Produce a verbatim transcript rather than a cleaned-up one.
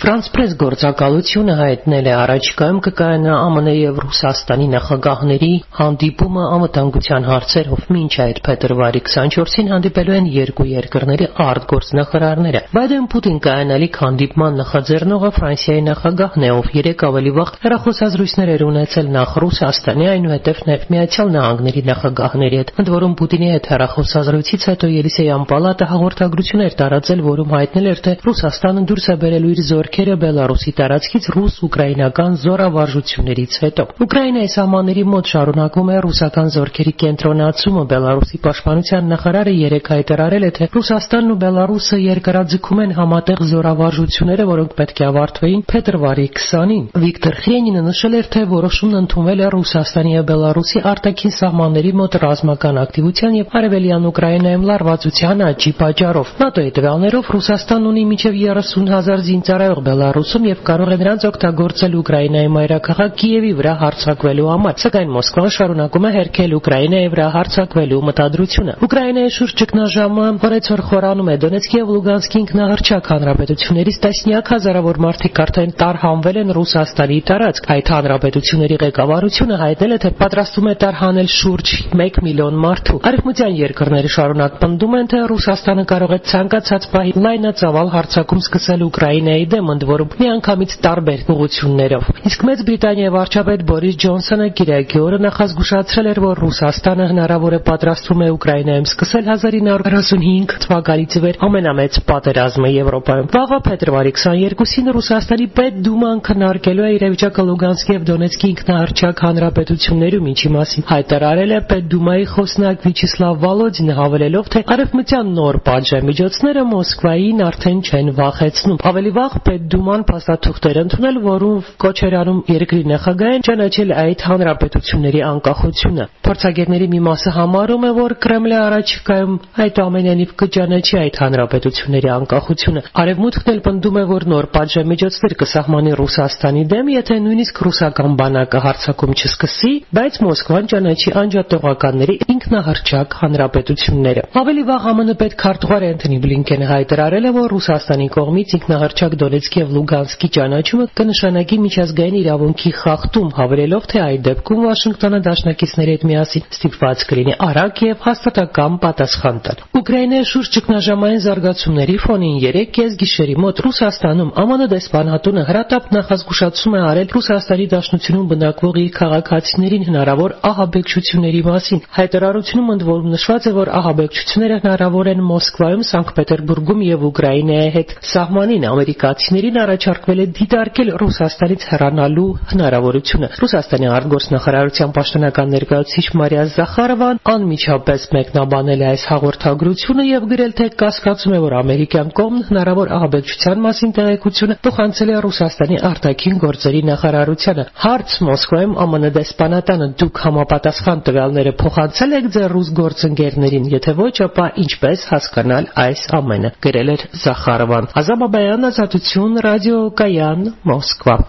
France Press գործակալությունը հայտնել է առաջիկայում կկայանա ԱՄՆ եւ Ռուսաստանի նախագահների հանդիպումը անվտանգության հարցերով։ Մինչ այդ փետրվարի քսանչորսին հանդիպելու են երկու երկրների արտգործնախարարները։ Բայդեն-Պուտին կայանալիք հանդիպման նախաձեռնողը Ֆրանսիայի նախագահն է, ով երեք ավելի վաղ հեռախոսազրույցներ էր ունեցել նախ Ռուսաստանի, այնուհետև նաև Միացյալ Նահանգների նախագահների հետ։ Ընդ որում Պուտինի հետ հեռախոսազրույցից հետո Ելիսեյան պալատը հաղորդագրություն էր տարածել, որում հայտնել էր, թե Ռուսաստանը դուրս է բերելու իր զորքերը Բելարուսի տարածքից ռուս-ուկրաինական զորավարժություններից հետո։ Ուկրաինայի սահմանների մոտ շարունակվում է ռուսական զորքերի կենտրոնացումը։ Բելարուսի պաշտպանության նախարարը երեկ հայտարարել է, թե Ռուսաստանն ու Բելարուսը երկարաձգում են համատեղ զորավարժությունները, որոնք պետք է ավարտվեին փետրվարի քսանին։ Վիկտոր Խրենինը նշել էր, թե որոշումն ընդունվել է Ռուսաստանի եւ Բելարուսի արտաքին սահմանների մոտ ռազմական ակտիվության եւ արևելյան Ուկրաինայում լարվածության աճի պատճառով։ ՆԱՏՕ-ի տվյալներով Ռուսաստանն ունի մինչեւ երեսուն հազար զինծառայող Բելարուսում եւ կարող է նրանց օգտագործել Ուկրաինայի մայրաքաղաք Կիևի վրա հարձակվելու համար, սակայն Մոսկվան շարունակում է հերքել Ուկրաինայի վրա հարձակվելու մտադրությունը։ Ուկրաինայի շուրջ ճգնաժամը օրեցօր խորանում է։ Դոնեցկի եւ Լուգանսկի ինքնահռչակ հանրապետություններից տասնյակ հազարավոր մարդիկ արդեն տարհանվել են Ռուսաստանի տարածք։ Այդ հանրապետությունների ղեկավարությունը հայտնել է, թե պատրաստվում է տարհանել շուրջ մեկ միլիոն մարդու։ Արևմտյան երկրները շարունակ պնդում են, թե Ռուսաստանը կարող է ցանկացած պահի լայնածավալ հարձակում սկսել Ուկրաինայի դեմ, ընդ որում միանգամից տարբեր ուղղություններով։ Իսկ Մեծ Բրիտանիայի վարչապետ Բորիս Ջոնսոնը կիրակի օրը նախազգուշացրել էր, որ Ռուսաստանը հնարավոր է պատրաստվում է Ուկրաինայում սկսել հազար ինը հարյուր քսանհինգ թվականից ի վեր ամենամեծ պատերազմը Եվրոպայում։ Վաղը փետրվարի քսաներկուսին Ռուսաստանի Պետդուման քննարկելու է իրավիճակը Լուգանսկի եւ Դոնեցկի ինքնահռչակ հանրապետություններում, ինչի մասին հայտարարել է Պետդումայի խոսնակ Վիչեսլավ Վալոդինը, հավելելով, թե արևմտյան նոր պատժամիջոցները Մոսկվային արդեն չեն վախեցնում։ Ավելի վաղ Պետդուման փաստաթուղթեր ընդունել, որում կոչ էր անում երկրի նախագահին ճանաչել այդ հանրապետությունների անկախությունը։ Փորձագետների մի մասը համարում է, որ Կրեմլը առաջիկայում այդ ամենանիվ կճանաչի այդ հանրապետությունների անկախությունը։ Արևմուտքն էլ պնդում է, որ նոր պատժամիջոցներ կսահմանի Ռուսաստանի դեմ, եթե նույնիսկ ռուսական բանակը հարձակում չսկսի, բայց Մոսկվան ճանաչի անջատողականների ինքնահռչակ հանրապետությունները։ Ավելի վաղ ԱՄՆ պետքարտուղար Էնթոնի Բլինքենը հայտարարել է, որ Ռուսաստանի կողմից ինքնահռչակ Դոնեցկի եւ Լուգանսկի ճանաչումը կնշանակի միջազգային իրավունքի խախտում, հավելելով, թե այդ դեպքում Վաշինգտոնը դաշնակիցների հետ միասին ստիպված կլինի արագ եւ հաստատակամ պատասխան տալ։ Ուկրաինայի շուրջ ճգնաժամային զարգացումների ֆոնին երեք կեսգիշերի մոտ Ռուսաստանում ԱՄՆ դեսպանատունը հրատապ նախազգուշացում է արել Ռուսաստանի Դաշնությունում բնակվող իր քաղաքացիներին հնարավոր ահաբեկչությունների մասին։ Հայտարարությունում ընդ որում նշված է, որ ահաբեկչությունները հնարավոր են Մոսկվայում, Սանկտ Պետերբուրգում եւ Ուկրաինայի հետ սահմանին։ Ամերիկացիներին առաջարկվել է դիտարկել Ռուսաստանից հեռանալու հնարավորությունը։ Ռուսաստանի արտգործնախարարության պաշտոնական ներկայացուցիչ Մարիա Զախարովան անմիջապես մեկնաբանել է այս հաղորդագրությունը եւ գրել, թե կասկածում է, որ ամերիկյան կողմն հնարավոր ահաբեկչության մասին տեղեկությունը փոխանցել է Ռուսաստանի արտաքին գործերի նախարարությանը։ Հարց Մոսկվայում ԱՄՆ դեսպանատանը՝ դուք համապատասխան տվյալները փոխանցել եք ձեր ռուս գործընկերներին, եթե ոչ, ապա ինչպես հասկանալ այս ամենը, գրել էր Զախարովան։ Ազատ Բաբայան, Ազատություն, Ռադիո Կայան, Մոսկվա։